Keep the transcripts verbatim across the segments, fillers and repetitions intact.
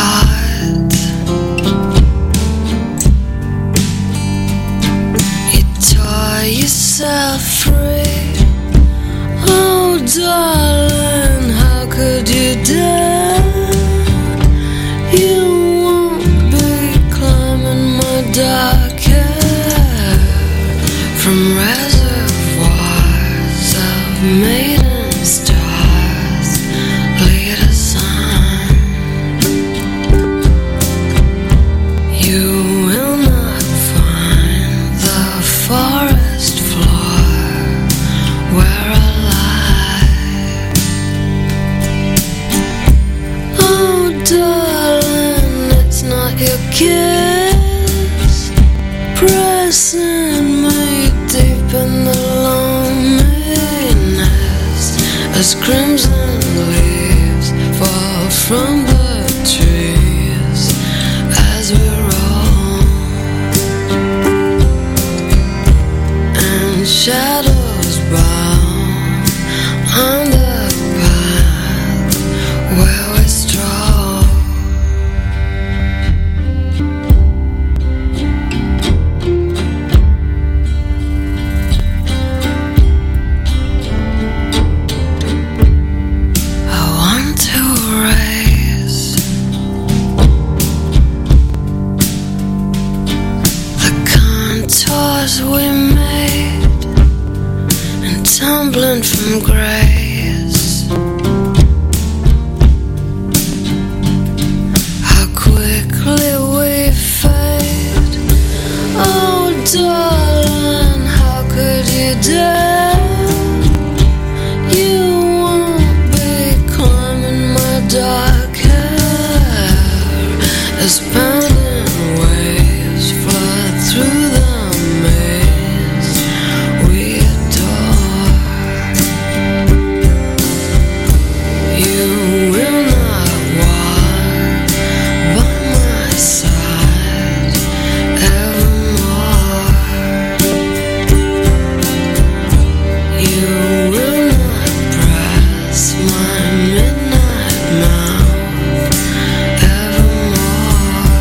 heart. You tore yourself free. Oh, darling, how could you dare? You won't be climbing my dark hair from reservoirs of maiden stars. Lead us on. You will not find the forest floor where I lie. Oh, darling, it's not your kiss pressing me deep in the loneliness as crimson leaves fall from the trees as we roll, and shadows bow on the path where we stroll. I want to erase the contours we made and tumbling from grace. How quickly we fade. Oh, darling, how could you dare? You won't be climbing my dark hair as pounding waves flood through the maze we adore. You will not walk by my side evermore. You will not press my midnight mouth evermore.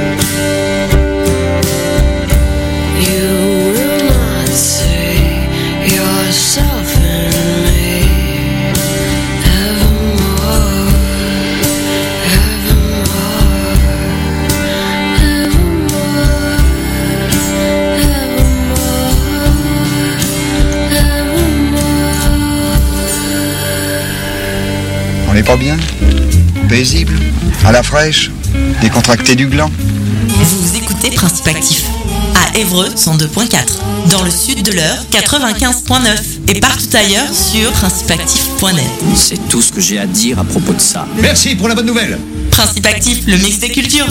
You will not see yourself in me evermore, evermore, evermore, evermore. On n'est pas bien? Paisible? À la fraîche? Décontracté du gland? Vous écoutez Principe Actif à Évreux cent deux point quatre, dans le sud de l'Eure quatre-vingt-quinze point neuf et partout ailleurs sur principe actif point net. C'est tout ce que j'ai à dire à propos de ça. Merci pour la bonne nouvelle. Principe Actif, le mix des cultures.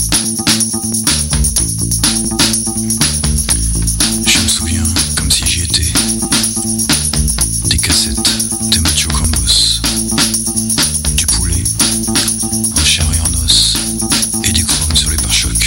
Je me souviens comme si j'y étais. Des cassettes de Mathieu Cambos, du poulet en chair et en os, et du chrome sur les pare-chocs.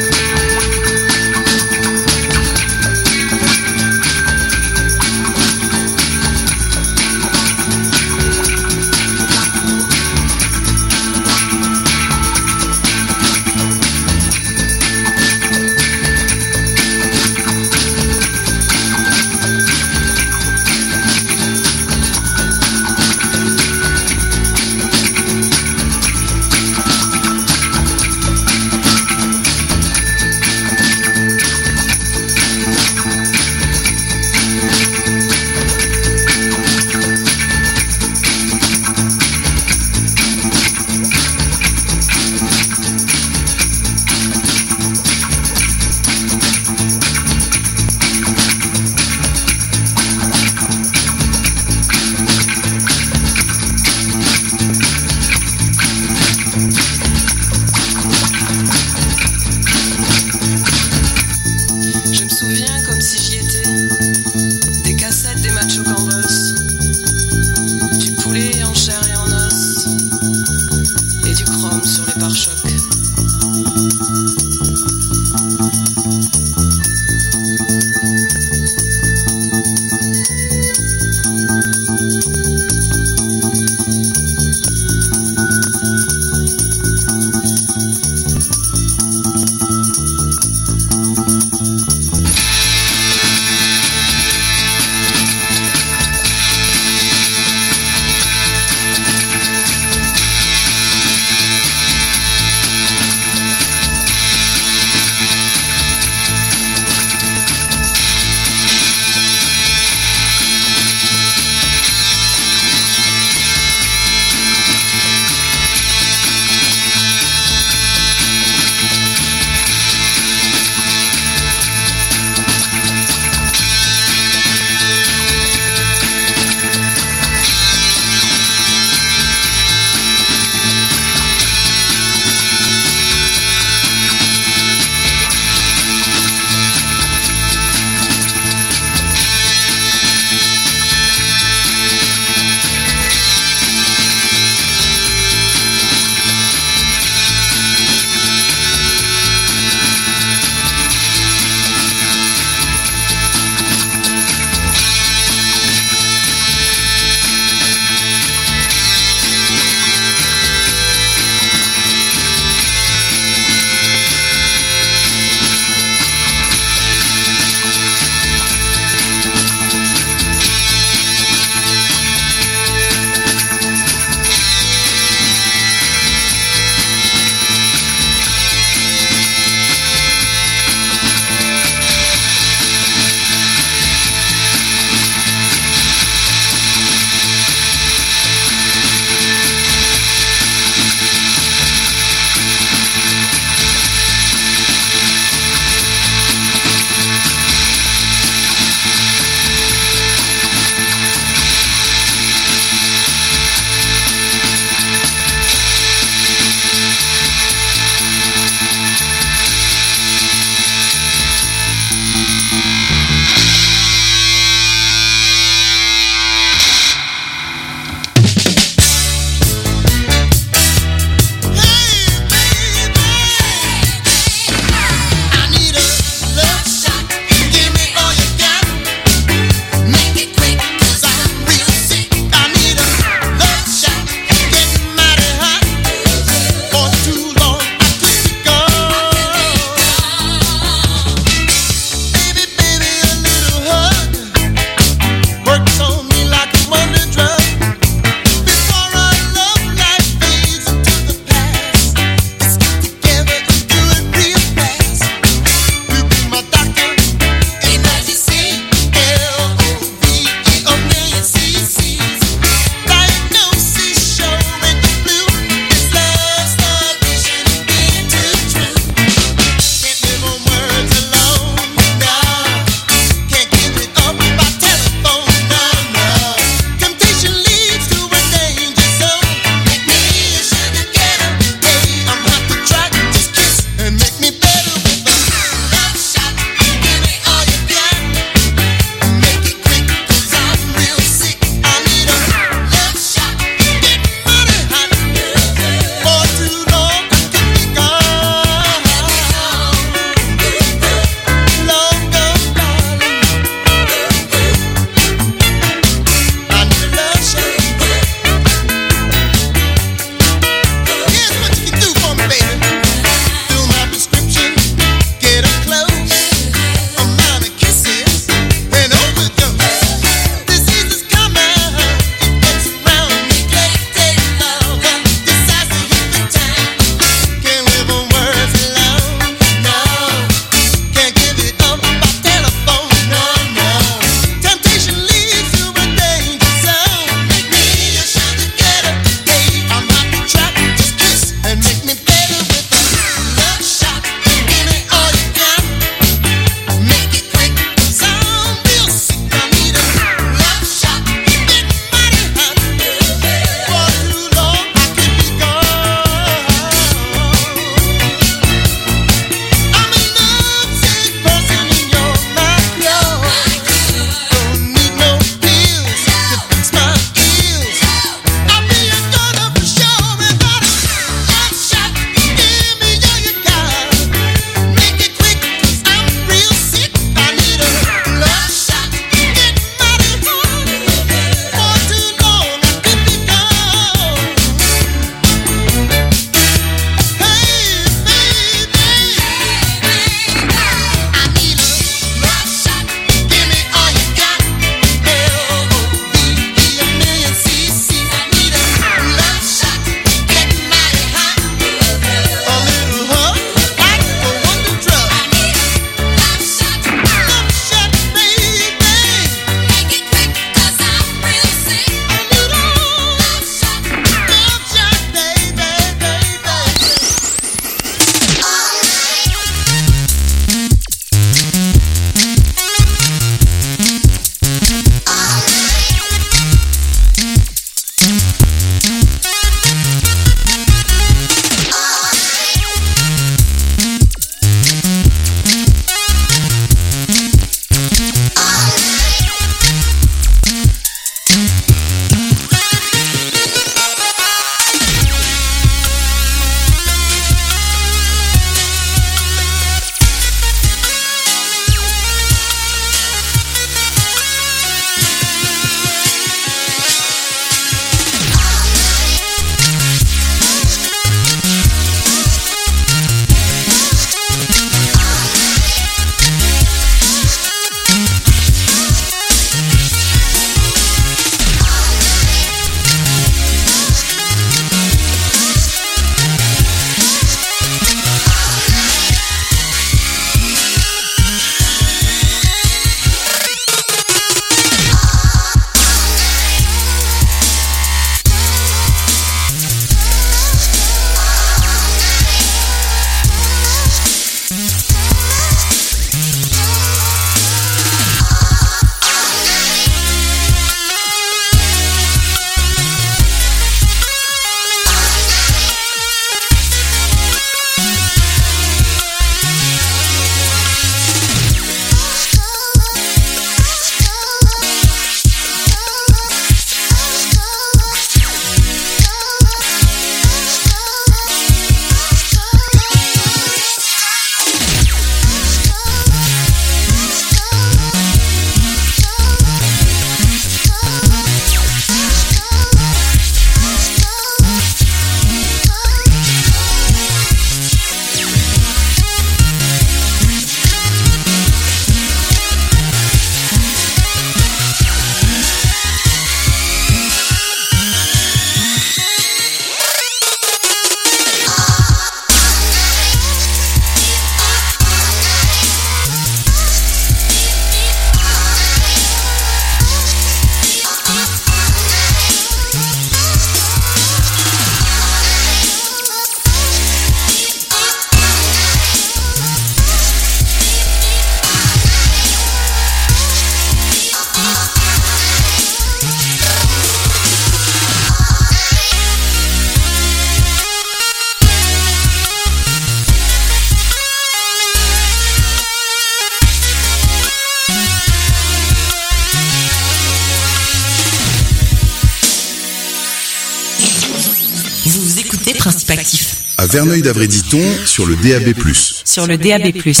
écoutez Principe Actif. À Verneuil-d'Avray-Diton, sur le D A B plus. Sur le D A B plus.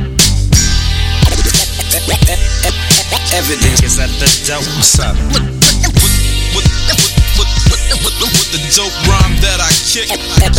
Evidence is at the dope. What's up? With, with, with, with, with the dope rhyme that I kick.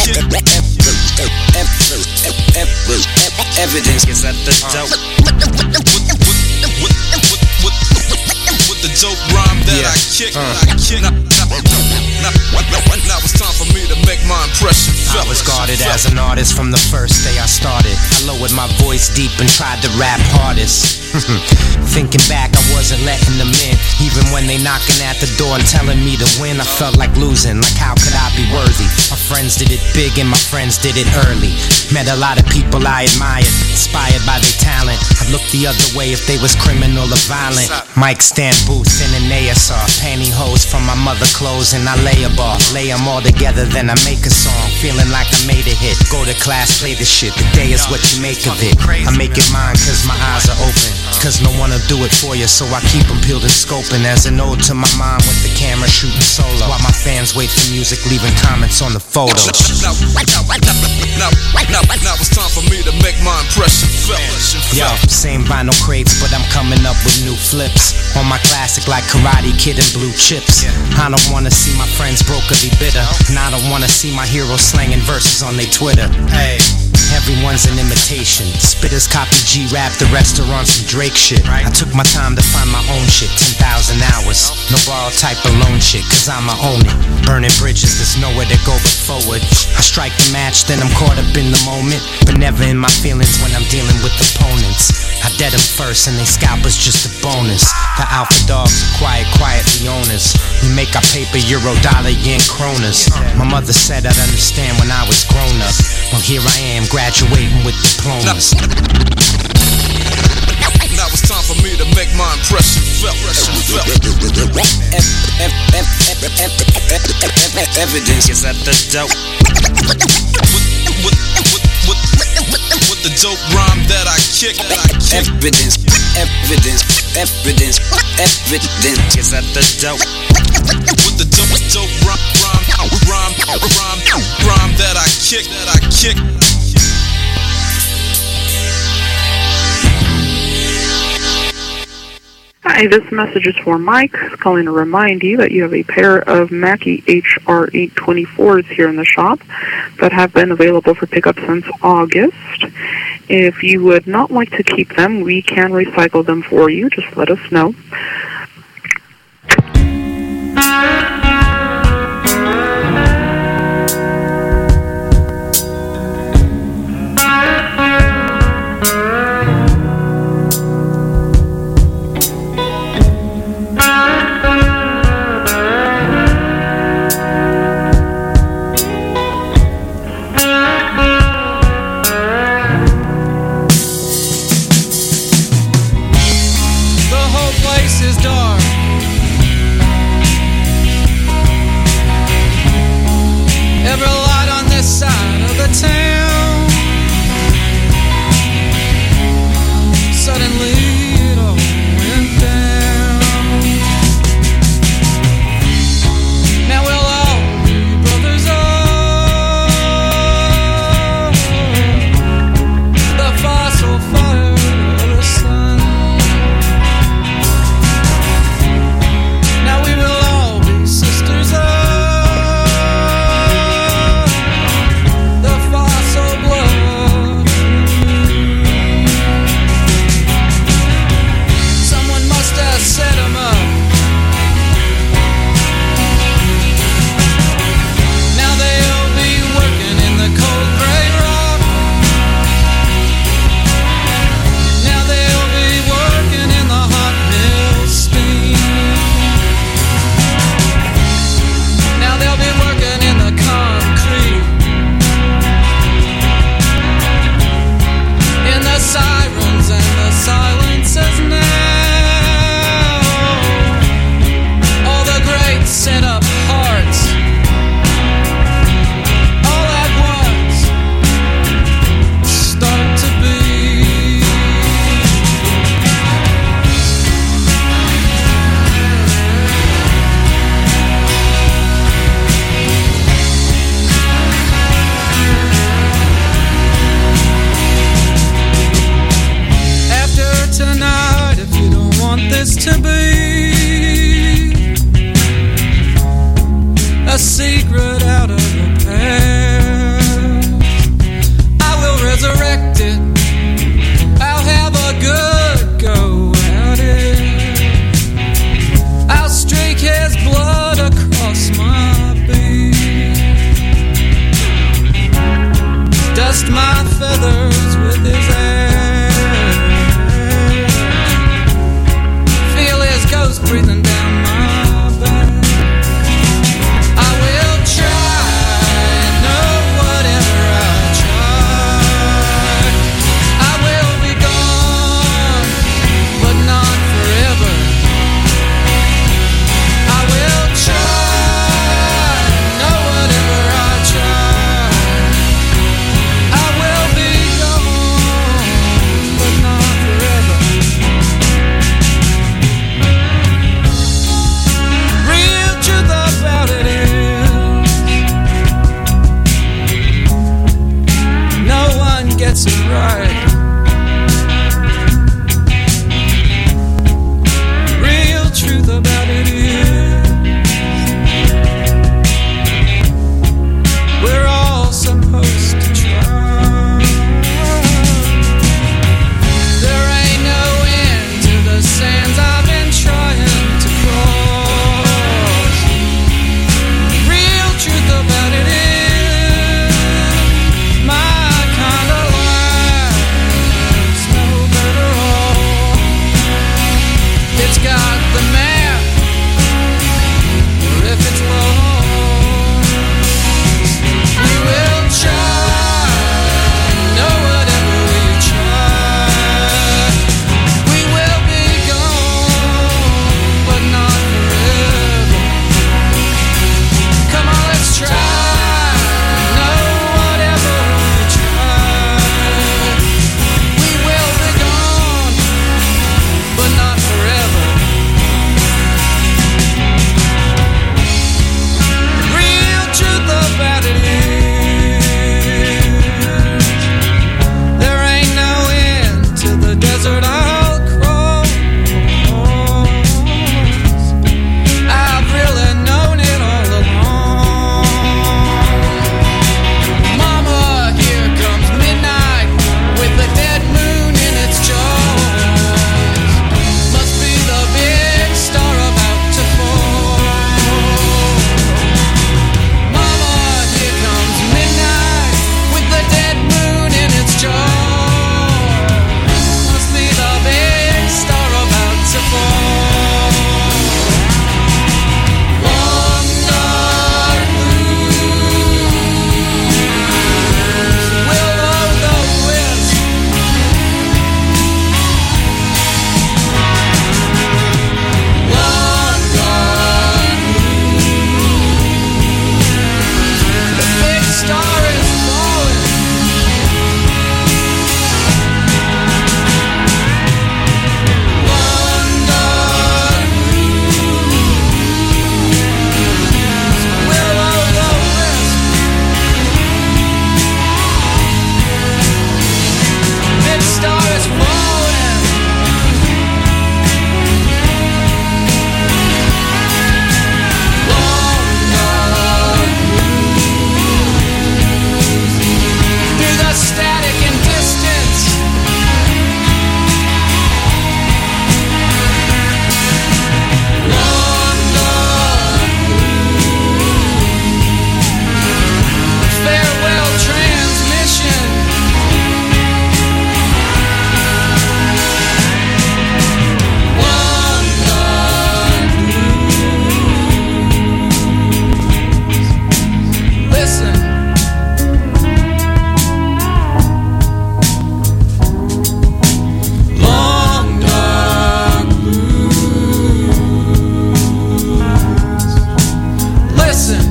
Evidence is at the dope. With, with, with, with, with the dope rhyme that I kick. I kick. Now, now it's time for me to make my impression felt. I was guarded as an artist from the first day I started. I lowered my voice deep and tried to rap hardest. Thinking back, I wasn't letting them in. Even when they knocking at the door and telling me to win, I felt like losing, like how could I be worthy? My friends did it big and my friends did it early. Met a lot of people I admired, inspired by their talent. I'd look the other way if they was criminal or violent. Mic stand booths in an A S R, pantyhose from my mother clothes and I lay a bar. Lay them all together, then I make a song, feeling like I made a hit. Go to class, play the shit, the day is what you make of it. I make it mine cause my eyes are open, cause no one will do it for you, so I keep them peeled and scoping. As an ode to my mom with the camera shooting solo, while my fans wait for music, leaving comments on the photos. Now, now, now, now, now it's time for me to make my impression felt. Yo, same vinyl crates, but I'm coming up with new flips. On my classic like Karate Kid and Blue Chips. I don't wanna see my friends broke or be bitter, and I don't wanna see my heroes slanging verses on their Twitter. Hey, everyone's an imitation. Spitters copy G-Rap, the rest are on some Drake shit. I took my time to find my own shit, ten thousand hours. No borrowed type of loan shit, cause I'ma own it. Burning bridges, there's nowhere to go but forward. I strike the match, then I'm caught up in the moment, but never in my feelings when I'm dealing with opponents. I dead them first and they scalp is just a bonus. The alpha dogs are quiet, quietly owners. We make our paper euro, dollar, yen, kronas. My mother said I'd understand when I was grown up. Well, here I am, graduating with diplomas. Now it's time for me to make my impression felt. Evidence is at the dope. With, with, with, with, with the dope rhyme that I kick. Evidence, evidence, evidence, evidence is at the dope. With the dope, dope rhyme, rhyme, rhyme, rhyme, rhyme that I kick, that I kick. Hi, this message is for Mike, calling to remind you that you have a pair of Mackie H R eight twenty-fours here in the shop that have been available for pickup since August. If you would not like to keep them, we can recycle them for you. Just let us know. The fossil dust my feathers with his hair. Feel his ghost breathing down my back. I will try, no, whatever I try. I will be gone, but not forever. I will try, no, whatever I try. I will be gone, but not forever. Real truth about it is, no one gets it right. Real truth about it is, we're all supposed to try. There ain't no end to the sands I've been trying to cross. Real truth about it is, my kind of life's no better off. It's got the map, or if it's lost, we will try, no, whatever we try. We will be gone, but not forever. Come on, let's try, no, whatever we try. We will be gone, but not forever. Real truth about it is, there ain't no end to the desert I'll cross. I've really known it all along. Mama, here comes midnight with the dead moon in its jaws. Must be the big star about to fall. Mama, here comes midnight with the dead moon in its jaws. Must be the big star about to fall. Long dark blues will o' the wisp. Long dark blues. The big star is falling. Long dark blues will o' the wisp. Big star is falling. Long dark blues through the static and distance. Long dark blues. Farewell transmission. Long dark blues. Listen. Long dark blues. Listen.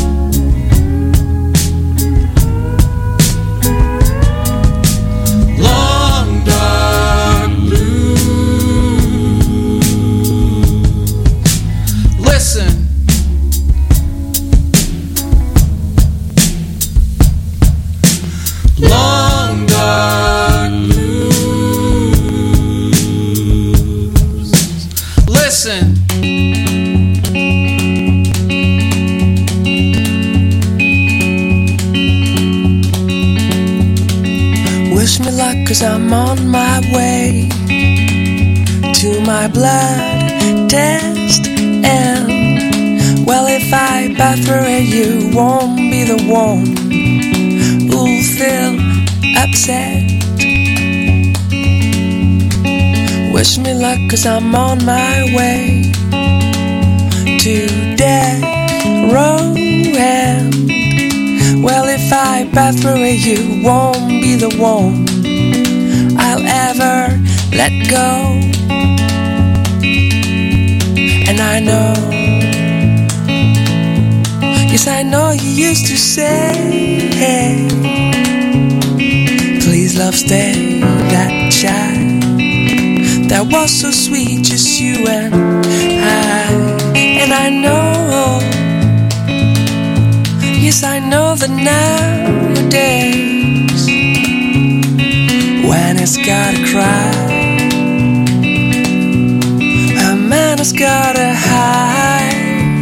Long dark blues. Listen. Long dark blues. Listen. Wish me luck, cause I'm on my way to my blood test. And well, if I bath through it, you won't be the one who'll feel upset. Wish me luck, cause I'm on my way to death row. And well, if I pass through it, you won't be the one I'll ever let go. And I know, yes, I know you used to say, hey, please love, stay that child that was so sweet, just you and I. And I know, yes, I know that nowadays when it's gotta cry, a man has gotta hide.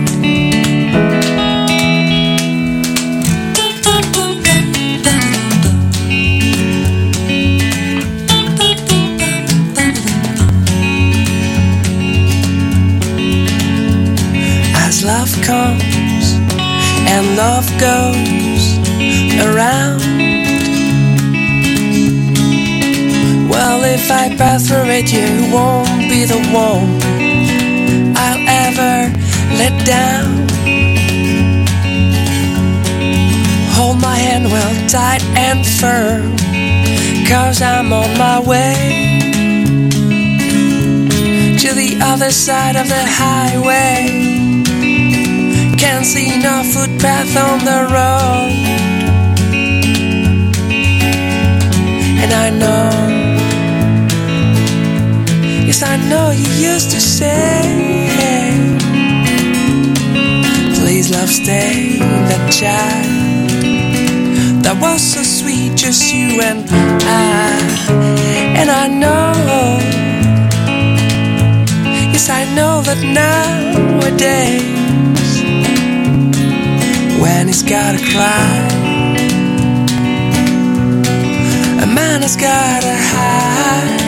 As love comes and love goes around, well, if I pass through it, you won't be the one I'll ever let down. Hold my hand well tight and firm, cause I'm on my way to the other side of the highway. Can't see no footpath on the road. And I know, yes, I know you used to say, please love, stay that child that was so sweet, just you and I. And I know, yes, I know that nowadays when he's gotta cry, a man has gotta hide.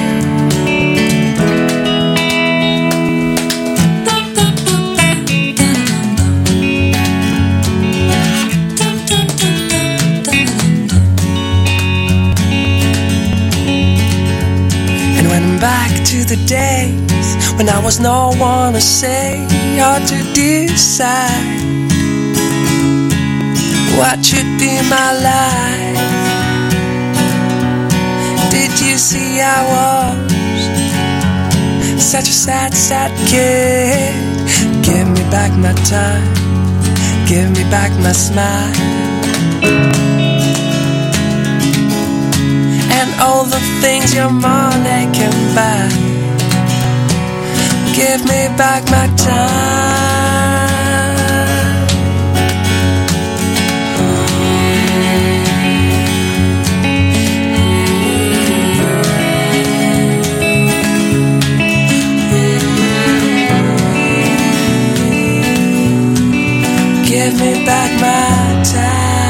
And when I'm back to the days when I was no one to say or to decide what should be my life, did you see I was such a sad, sad kid? Give me back my time, give me back my smile, and all the things your money can buy. Give me back my time. Give me back my time.